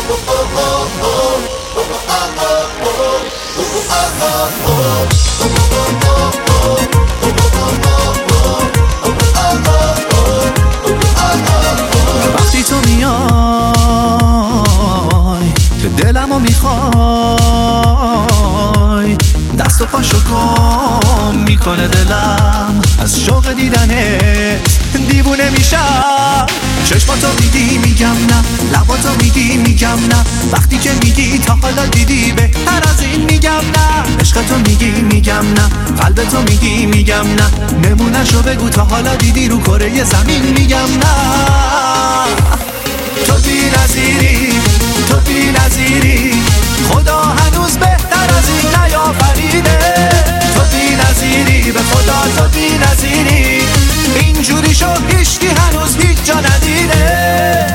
وقتی تو میای که دلمو میخوای، دست و پاشو گم میکنه دلم از شوق دیدنت، دیوونه میشم. چشماتو میگی میگم نه، لباتو میگی میگم نه، وقتی که میگی تا حالا دیدی بهتر از این میگم نه. عشقتو میگی میگم نه، قلبتو میگی میگم نه، نمونهشو بگو تا حالا دیدی رو کره زمین میگم نه. تو بی نظیری، تو بی نظیری، خدا هنوز بهتر از این نیافریده. تو بی نظیری، به خدا تو بی نظیری، اینجوری شو هیچکی هنوز هیچ جا ندیده.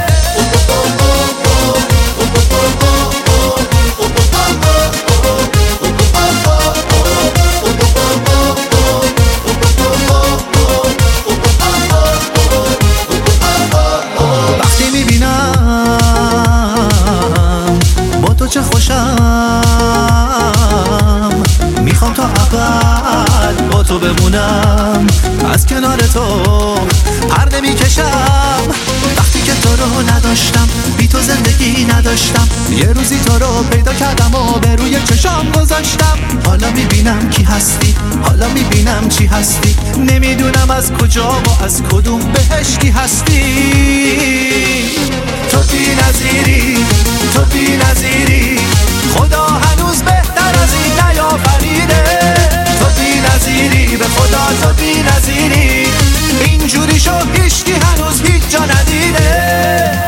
وقتی میبینم با تو چه خوشم، میخوام تا ابد با تو بمونم، از کنار تو پر نمیکشم. وقتی که تو رو نداشتم، بی تو زندگی نداشتم، یه روزی تو رو پیدا کردم و به روی چشام گذاشتم. حالا میبینم کی هستی، حالا میبینم چی هستی، نمیدونم از کجا و از کدوم بهشتی هستی. تو بی نظیری، تو بی نظیری، خدا هنوز بهتر از این نیافریده. تو بی نظیری، به خدا تو بی نظیری، اینجوری شو هیچکی هنوز هیچ جا ندیده.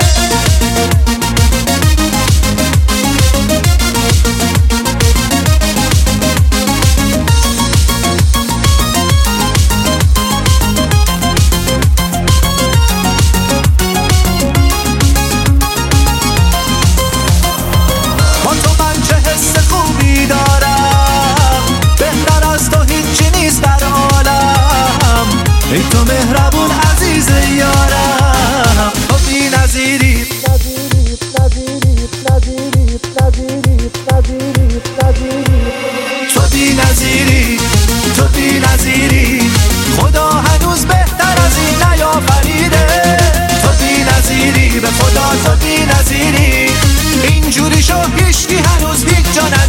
با تو من چه حس خوبی دارم، بهتر از تو هیچی نیست در عالم. ای تو مهربون عزیز یارم، تو بی نظیری، تو بی نظیری، تو بی نظیری، خدا هنوز بهتر از این نیافریده. تو بی نظیری، به خدا تو بی نظیری، اینجوری شو هیچکی هنوز هیچ جا